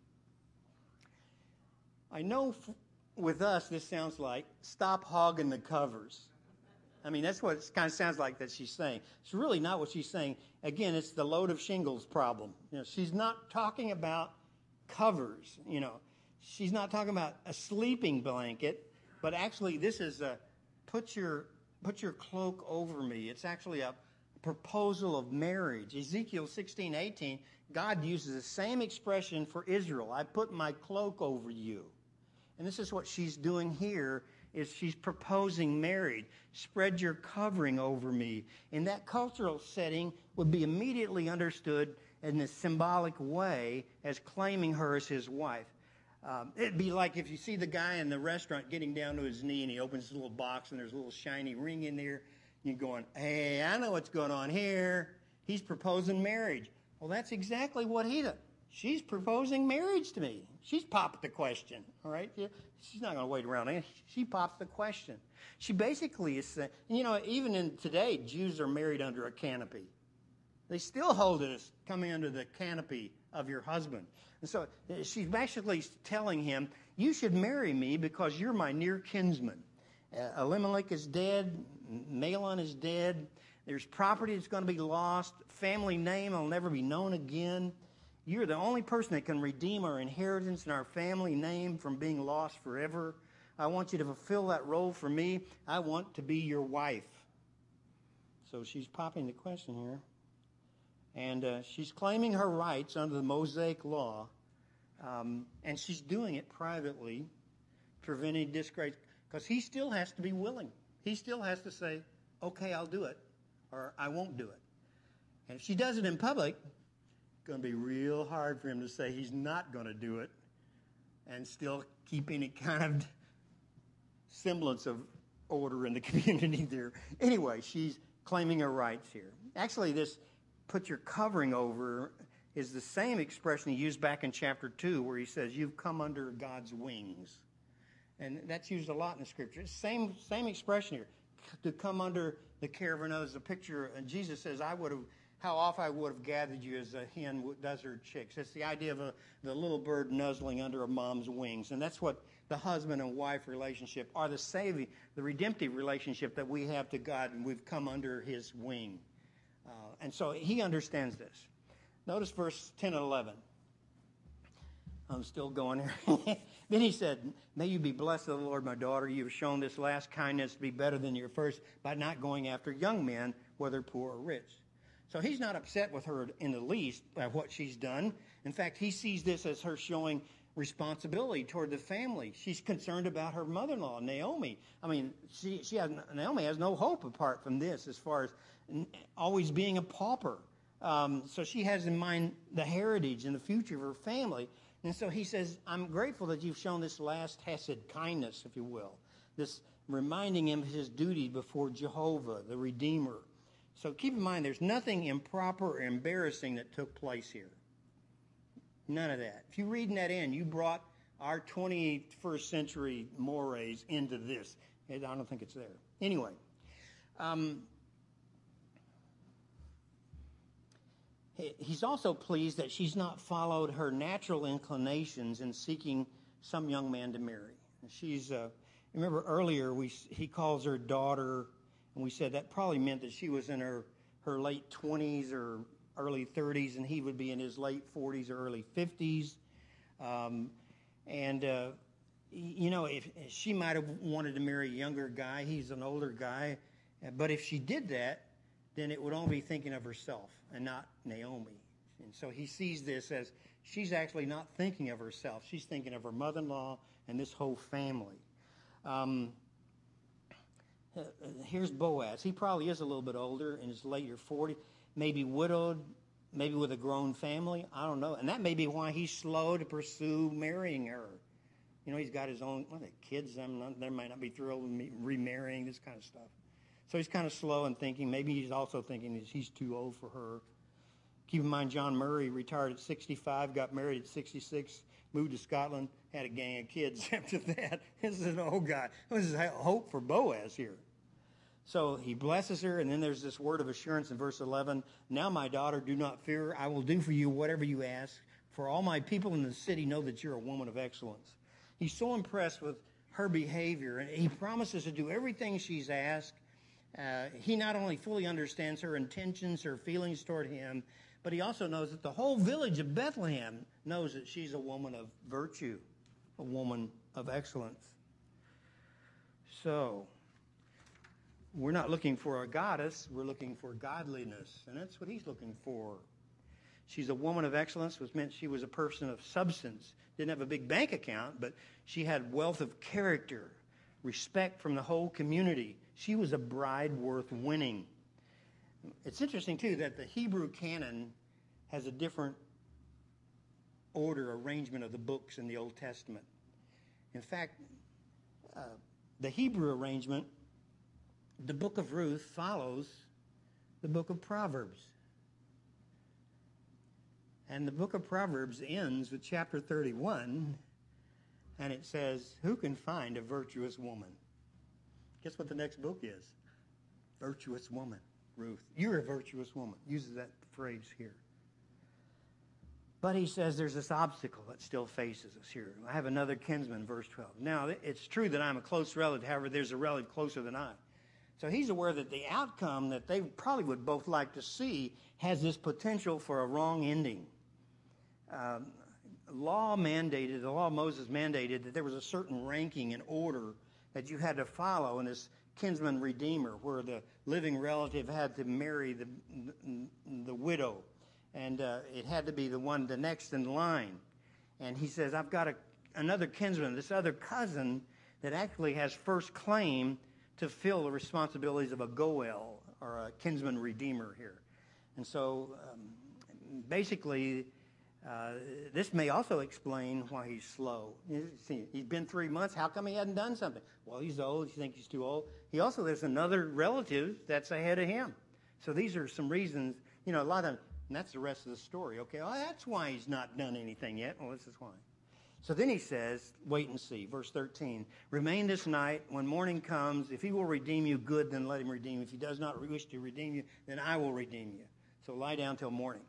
I know f- with us this sounds like, "Stop hogging the covers." I mean, that's what it kind of sounds like that she's saying. It's really not what she's saying. Again, it's the load of shingles problem. You know, she's not talking about covers, you know. She's not talking about a sleeping blanket, but actually this is a put your put your cloak over me. It's actually a proposal of marriage. Ezekiel sixteen eighteen, God uses the same expression for Israel. I put my cloak over you. And this is what she's doing here, is she's proposing marriage. Spread your covering over me. In that cultural setting would be immediately understood in a symbolic way as claiming her as his wife. Um, it'd be like if you see the guy in the restaurant getting down to his knee and he opens his little box and there's a little shiny ring in there. You're going, hey, I know what's going on here. He's proposing marriage. Well, that's exactly what he does. She's proposing marriage to me. She's popped the question, all right? She's not going to wait around. She pops the question. She basically is saying, you know, even in today, Jews are married under a canopy. They still hold it as coming under the canopy of your husband. And so she's basically telling him, you should marry me because you're my near kinsman. Uh, Elimelech is dead. Mahlon is dead. There's property that's going to be lost. Family name will never be known again. You're the only person that can redeem our inheritance and our family name from being lost forever. I want you to fulfill that role for me. I want to be your wife. So she's popping the question here. And uh, she's claiming her rights under the Mosaic law. Um, and she's doing it privately, preventing disgrace. Because he still has to be willing. He still has to say, okay, I'll do it. Or I won't do it. And if she does it in public, going to be real hard for him to say he's not going to do it and still keep any kind of semblance of order in the community there. Anyway, she's claiming her rights here. Actually, this put your covering over is the same expression he used back in chapter two where he says, you've come under God's wings. And that's used a lot in the scripture. Same, same expression here, to come under the care of another. Is a picture, and Jesus says, I would have How often I would have gathered you as a hen does her chicks. It's the idea of a, the little bird nuzzling under a mom's wings. And that's what the husband and wife relationship, or the saving, the redemptive relationship that we have to God, and we've come under his wing. Uh, and so he understands this. Notice verse ten and eleven. I'm still going here. Then he said, may you be blessed of the Lord, my daughter. You have shown this last kindness to be better than your first by not going after young men, whether poor or rich. So he's not upset with her in the least by what she's done. In fact, he sees this as her showing responsibility toward the family. She's concerned about her mother-in-law, Naomi. I mean, she, she has, Naomi has no hope apart from this as far as always being a pauper. Um, so she has in mind the heritage and the future of her family. And so he says, I'm grateful that you've shown this last hesed, kindness, if you will, this reminding him of his duty before Jehovah, the Redeemer. So keep in mind, there's nothing improper or embarrassing that took place here. None of that. If you read in that in, you brought our twenty-first century mores into this. I don't think it's there. Anyway, um, he's also pleased that she's not followed her natural inclinations in seeking some young man to marry. She's, uh, remember earlier, we he calls her daughter. And we said that probably meant that she was in her, her late twenties or early thirties, and he would be in his late forties or early fifties. Um, and, uh, you know, if she might have wanted to marry a younger guy. He's an older guy. But if she did that, then it would only be thinking of herself and not Naomi. And so he sees this as she's actually not thinking of herself. She's thinking of her mother-in-law and this whole family. Um Here's Boaz. He probably is a little bit older, in his later forties, maybe widowed, maybe with a grown family. I don't know. And that may be why he's slow to pursue marrying her. You know, he's got his own well, the kids. I'm not, they might not be thrilled with me remarrying, this kind of stuff. So he's kind of slow in thinking. Maybe he's also thinking that he's too old for her. Keep in mind, John Murray retired at sixty-five, got married at sixty-six, moved to Scotland, had a gang of kids after that. This is an old guy. This is hope for Boaz here. So he blesses her, and then there's this word of assurance in verse eleven. Now, my daughter, do not fear. I will do for you whatever you ask, for all my people in the city know that you're a woman of excellence. He's so impressed with her behavior, and he promises to do everything she's asked. Uh, he not only fully understands her intentions, her feelings toward him, but he also knows that the whole village of Bethlehem knows that she's a woman of virtue, a woman of excellence. So we're not looking for a goddess, we're looking for godliness. And that's what he's looking for. She's a woman of excellence, which meant she was a person of substance. Didn't have a big bank account, but she had wealth of character, respect from the whole community. She was a bride worth winning. It's interesting, too, that the Hebrew canon has a different order, arrangement of the books in the Old Testament. In fact, uh, the Hebrew arrangement, the book of Ruth follows the book of Proverbs. And the book of Proverbs ends with chapter thirty-one, and it says, who can find a virtuous woman? Guess what the next book is? Virtuous woman, Ruth. You're a virtuous woman. Uses that phrase here. But he says there's this obstacle that still faces us here. I have another kinsman, verse twelve. Now, it's true that I'm a close relative. However, there's a relative closer than I. So he's aware that the outcome that they probably would both like to see has this potential for a wrong ending. Um, law mandated, the law of Moses mandated that there was a certain ranking and order that you had to follow in this kinsman redeemer, where the living relative had to marry the, the widow. And uh, it had to be the one, the next in line. And he says, I've got a, another kinsman, this other cousin that actually has first claim to fill the responsibilities of a goel, or a kinsman redeemer here. And so um, basically, uh, this may also explain why he's slow. You see, he's been three months. How come he hadn't done something? Well, he's old. You think he's too old. He also, there's another relative that's ahead of him. So these are some reasons, you know, a lot of, and that's the rest of the story. Okay, well, that's why he's not done anything yet. Well, this is why. So then he says, wait and see. Verse thirteen, remain this night. When morning comes, if he will redeem you, good, then let him redeem you. If he does not wish to redeem you, then I will redeem you. So lie down till morning.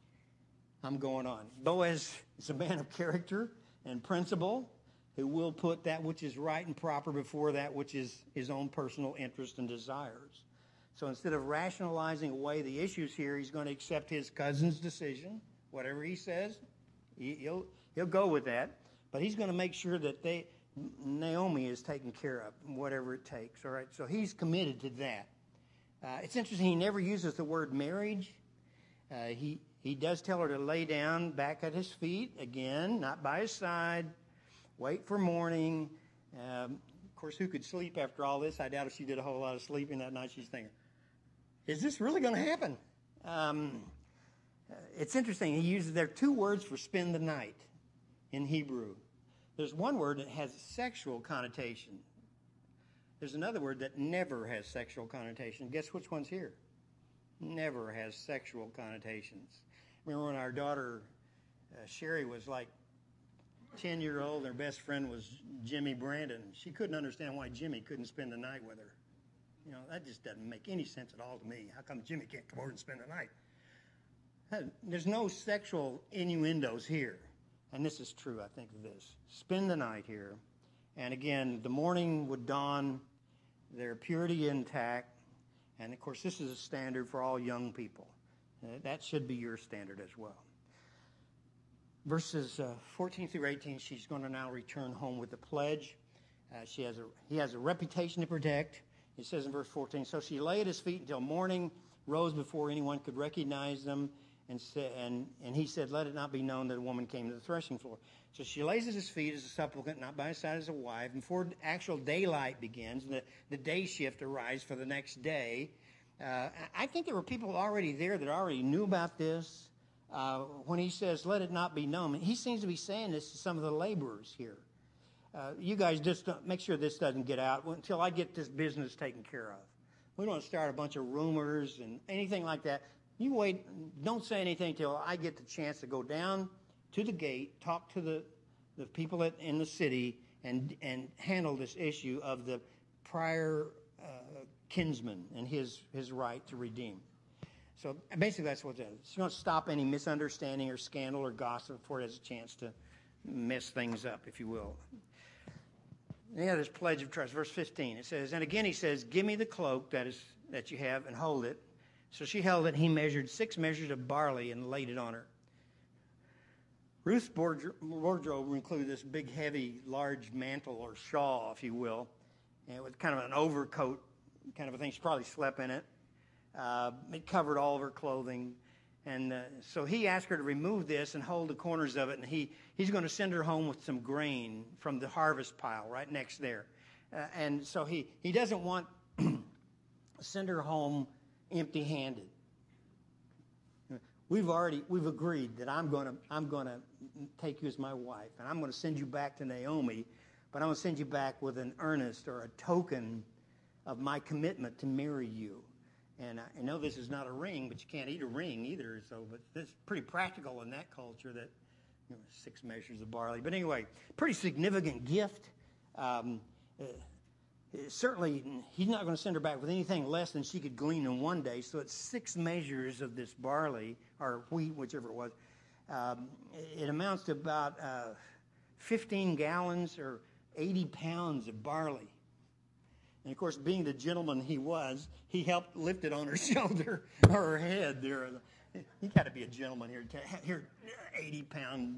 I'm going on. Boaz is a man of character and principle who will put that which is right and proper before that which is his own personal interest and desires. So instead of rationalizing away the issues here, he's going to accept his cousin's decision. Whatever he says, he'll, he'll go with that. But he's going to make sure that they, Naomi is taken care of, whatever it takes. All right, so he's committed to that. Uh, it's interesting, he never uses the word marriage. Uh, he, he does tell her to lay down back at his feet, again, not by his side. Wait for morning. Um, of course, who could sleep after all this? I doubt if she did a whole lot of sleeping that night. She's thinking, is this really going to happen? Um, it's interesting. He uses there two words for spend the night in Hebrew. There's one word that has a sexual connotation. There's another word that never has sexual connotation. Guess which one's here? Never has sexual connotations. Remember when our daughter, uh, Sherry, was like ten-year-old, and her best friend was Jimmy Brandon. She couldn't understand why Jimmy couldn't spend the night with her. You know, that just doesn't make any sense at all to me. How come Jimmy can't come over and spend the night? There's no sexual innuendos here. And this is true, I think, of this. Spend the night here. And again, the morning would dawn, their purity intact. And, of course, this is a standard for all young people. Uh, that should be your standard as well. Verses uh, fourteen through eighteen, she's going to now return home with the pledge. Uh, she has a, he has a reputation to protect. It says in verse fourteen, so she lay at his feet until morning, rose before anyone could recognize them, and, sa- and, and he said, let it not be known that a woman came to the threshing floor. So she lays at his feet as a supplicant, not by his side as a wife. And before actual daylight begins, the, the day shift arrives for the next day. Uh, I think there were people already there that already knew about this. Uh, when he says, let it not be known, he seems to be saying this to some of the laborers here. Uh, you guys just don't, make sure this doesn't get out until I get this business taken care of. We don't start a bunch of rumors and anything like that. You wait, don't say anything until I get the chance to go down to the gate, talk to the, the people at, in the city, and, and handle this issue of the prior uh, kinsman and his, his right to redeem. So basically that's what it is. It's going to stop any misunderstanding or scandal or gossip before it has a chance to mess things up, if you will. Yeah, this pledge of trust, verse fifteen. It says, and again he says, give me the cloak that is that you have and hold it. So she held it. He measured six measures of barley and laid it on her. Ruth's wardrobe included this big, heavy, large mantle or shawl, if you will. And it was kind of an overcoat kind of a thing. She probably slept in it. Uh, it covered all of her clothing. And uh, so he asked her to remove this and hold the corners of it, and he, he's going to send her home with some grain from the harvest pile right next there. Uh, and so he, he doesn't want to send her home empty-handed. We've already we've agreed that I'm going to I'm going to take you as my wife, and I'm going to send you back to Naomi, but I'm going to send you back with an earnest or a token of my commitment to marry you. And I know this is not a ring, but you can't eat a ring either. So, but it's pretty practical in that culture that, you know, six measures of barley. But anyway, pretty significant gift. Um, uh, certainly, he's not going to send her back with anything less than she could glean in one day. So it's six measures of this barley or wheat, whichever it was. Um, it amounts to about uh, fifteen gallons or eighty pounds of barley. And, of course, being the gentleman he was, he helped lift it on her shoulder or her head there. You got to be a gentleman here. Here, eighty pound.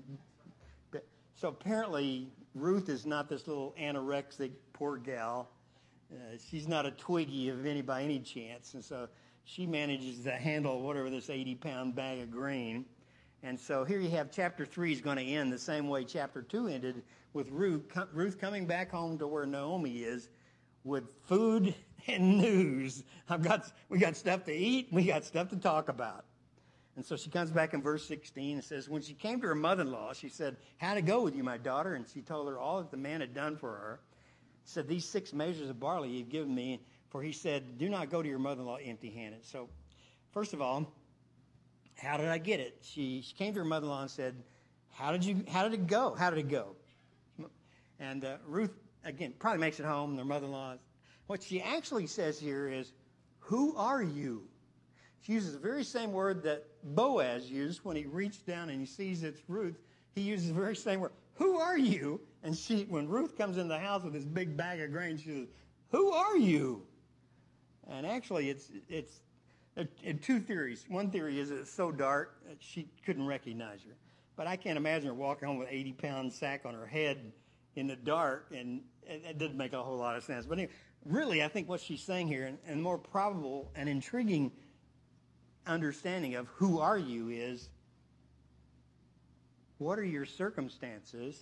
So apparently, Ruth is not this little anorexic poor gal. Uh, she's not a Twiggy of any by any chance. And so she manages to handle whatever this eighty pound bag of grain. And so here you have chapter three is going to end the same way chapter two ended, with Ruth, Ruth coming back home to where Naomi is, with food and news. I've got, we got stuff to eat. We got stuff to talk about. And so she comes back in verse sixteen and says, when she came to her mother-in-law, she said, how'd it go with you, my daughter? And she told her all that the man had done for her. She said, these six measures of barley you've given me, for he said, do not go to your mother-in-law empty-handed. So first of all, how did I get it? She, she came to her mother-in-law and said, how did you, how did it go? How did it go? And uh, Ruth, again, probably makes it home, their mother-in-law. What she actually says here is, who are you? She uses the very same word that Boaz used when he reached down and he sees it's Ruth. He uses the very same word, who are you? And she, when Ruth comes in the house with this big bag of grain, she says, who are you? And actually, it's it's in two theories. One theory is it's so dark that she couldn't recognize her. But I can't imagine her walking home with an eighty pound sack on her head in the dark, and it doesn't make a whole lot of sense. But anyway, really, I think what she's saying here, and, and more probable and intriguing understanding of who are you is, what are your circumstances?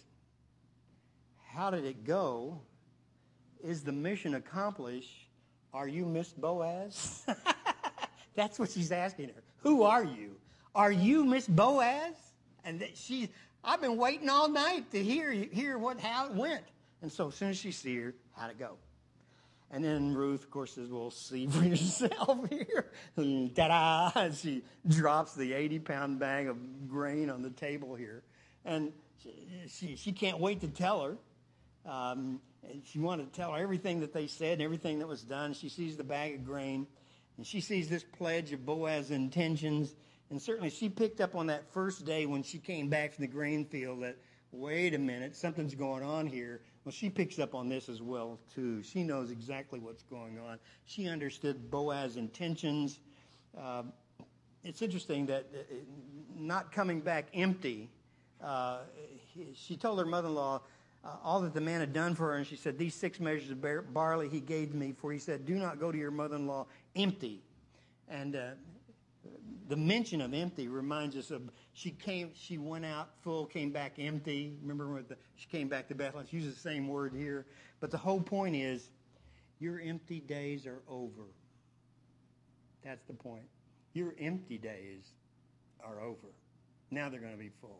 How did it go? Is the mission accomplished? Are you Miss Boaz? That's what she's asking her. Who are you? Are you Miss Boaz? And that she, I've been waiting all night to hear hear what how it went. And so as soon as she sees her, how'd it go? And then Ruth, of course, says, well, see for yourself here. Ta-da! And she drops the eighty pound bag of grain on the table here. And she, she, she can't wait to tell her. Um, and she wanted to tell her everything that they said and everything that was done. She sees the bag of grain, and she sees this pledge of Boaz's intentions. And certainly she picked up on that first day when she came back from the grain field that, wait a minute, something's going on here. Well, she picks up on this as well, too. She knows exactly what's going on. She understood Boaz's intentions. Uh, it's interesting that uh, not coming back empty, uh, she told her mother-in-law uh, all that the man had done for her, and she said, these six measures of bar- barley he gave me, for he said, do not go to your mother-in-law empty. And uh, the mention of empty reminds us of she came, she went out full, came back empty. Remember when the, she came back to Bethlehem? She uses the same word here. But the whole point is, your empty days are over. That's the point. Your empty days are over. Now they're going to be full.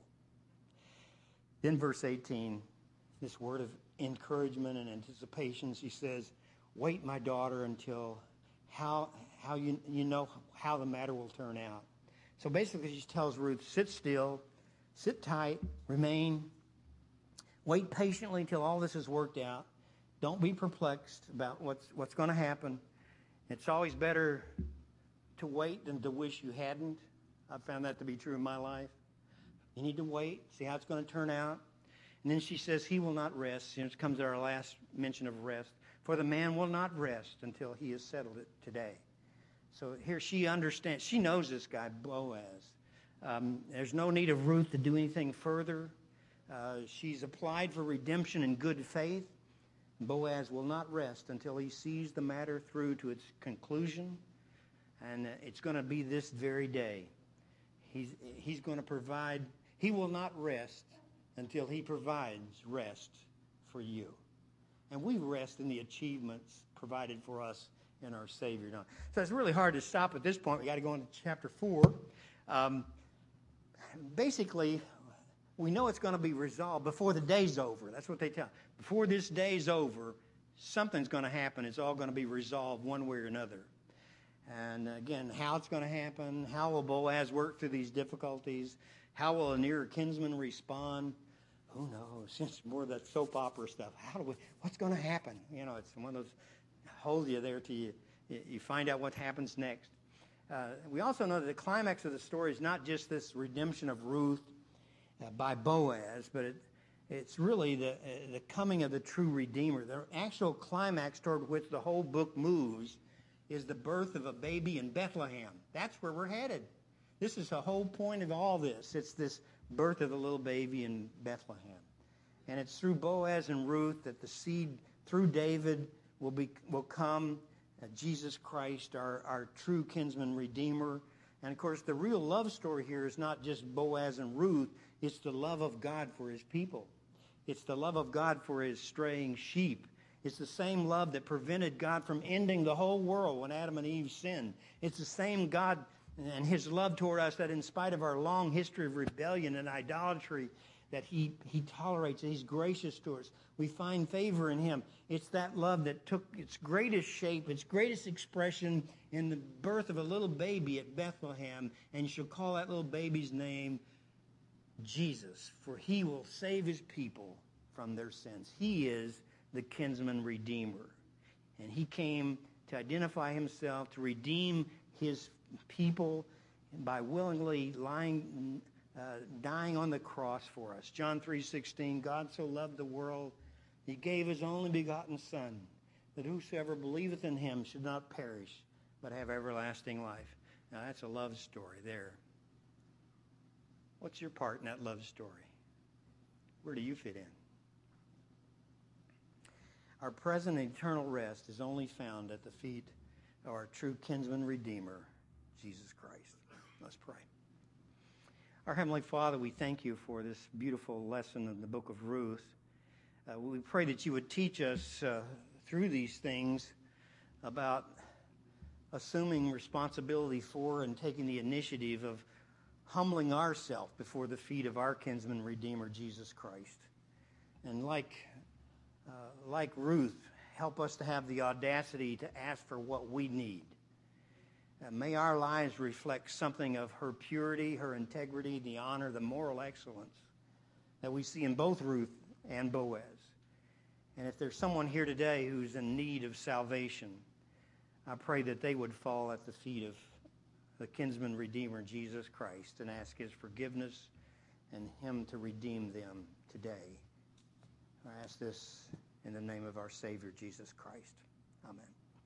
Then verse eighteen, this word of encouragement and anticipation. She says, wait, my daughter, until how how you you know how the matter will turn out. So basically she tells Ruth, sit still, sit tight, remain, wait patiently until all this is worked out. Don't be perplexed about what's what's going to happen. It's always better to wait than to wish you hadn't. I've found that to be true in my life. You need to wait, see how it's going to turn out. And then she says, he will not rest. And it comes to our last mention of rest. For the man will not rest until he has settled it today. So here she understands. She knows this guy, Boaz. Um, there's no need of Ruth to do anything further. Uh, she's applied for redemption in good faith. Boaz will not rest until he sees the matter through to its conclusion, and it's going to be this very day. He's, he's going to provide, he will not rest until he provides rest for you. And we rest in the achievements provided for us in our Savior. Now, so it's really hard to stop at this point. We got to go into chapter four. Um, basically, we know it's going to be resolved before the day's over. That's what they tell. Before this day's over, something's going to happen. It's all going to be resolved one way or another. And again, how it's going to happen, how will Boaz work through these difficulties, how will a nearer kinsman respond? Who knows? It's more of that soap opera stuff. How do we? What's going to happen? You know, it's one of those holds you there till you you find out what happens next. Uh, we also know that the climax of the story is not just this redemption of Ruth uh, by Boaz, but it, it's really the uh, the coming of the true Redeemer. The actual climax toward which the whole book moves is the birth of a baby in Bethlehem. That's where we're headed. This is the whole point of all this. It's this birth of the little baby in Bethlehem. And it's through Boaz and Ruth that the seed through David will be will come, uh, Jesus Christ, our, our true kinsman redeemer. And of course, the real love story here is not just Boaz and Ruth. It's the love of God for his people. It's the love of God for his straying sheep. It's the same love that prevented God from ending the whole world when Adam and Eve sinned. It's the same God and his love toward us that in spite of our long history of rebellion and idolatry, that he, he tolerates, he's gracious to us. We find favor in him. It's that love that took its greatest shape, its greatest expression in the birth of a little baby at Bethlehem, and you shall call that little baby's name Jesus, for he will save his people from their sins. He is the kinsman redeemer. And he came to identify himself, to redeem his people by willingly lying, uh, dying on the cross for us. John three sixteen, God so loved the world, he gave his only begotten Son, that whosoever believeth in him should not perish, but have everlasting life. Now that's a love story there. What's your part in that love story? Where do you fit in? Our present eternal rest is only found at the feet of our true kinsman redeemer, Jesus Christ. Let's pray. Our Heavenly Father, we thank you for this beautiful lesson in the book of Ruth. Uh, we pray that you would teach us uh, through these things about assuming responsibility for and taking the initiative of humbling ourselves before the feet of our kinsman redeemer, Jesus Christ. And like Uh, like Ruth, help us to have the audacity to ask for what we need. Uh, may our lives reflect something of her purity, her integrity, the honor, the moral excellence that we see in both Ruth and Boaz. And if there's someone here today who's in need of salvation, I pray that they would fall at the feet of the kinsman redeemer, Jesus Christ, and ask his forgiveness and him to redeem them today. I ask this in the name of our Savior, Jesus Christ. Amen.